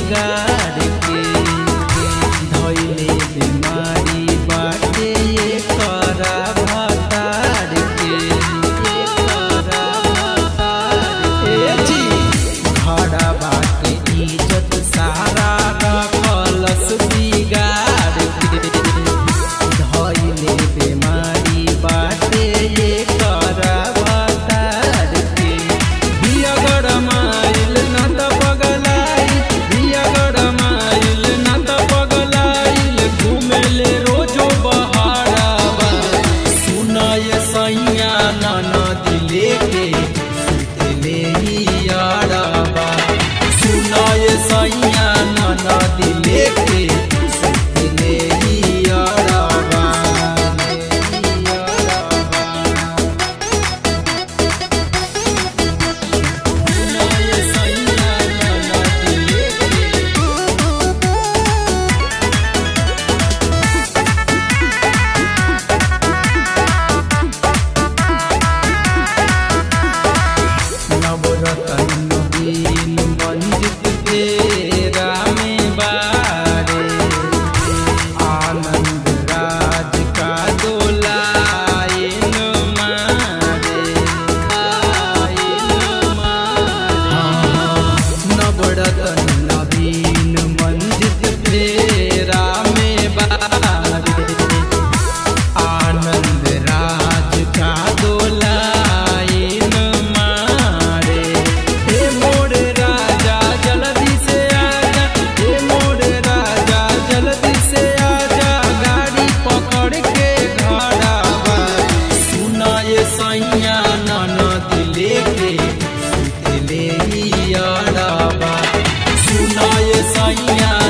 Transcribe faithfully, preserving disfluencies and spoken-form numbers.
बिगाड़ के धइले बीमारी बाटे ये करा भतार के करा भतार ए जी घड़ा बाटे इज्जत सारा रखलस बिगाड़ के धइले बीमारी बाटे ये करा भतार के बिया गरमाइल न त पगलाइल बिया गरमाइल न त पगलाइल घुमेले रोजो बहारावा सुनाय सैया ननद लेके सुतले यारावा सुनाय सैया ननद लेके सुतले यारावा सुनाय सैया ननद लेके नवरतन नवीन मंजित तेरा में बारे आनंद राज का दोलाइन मारे आइन मारे नवरतन नवीन मंजित तेरा में बारे आनंद राज का दोलाइन मारे हे मोर राजा जल्दी से आजा हे मोर राजा जल्दी से आजा गाड़ी पकड़ के घरवा सुनाय सैया ननद लेके सुतले यारावा सुनाय सैया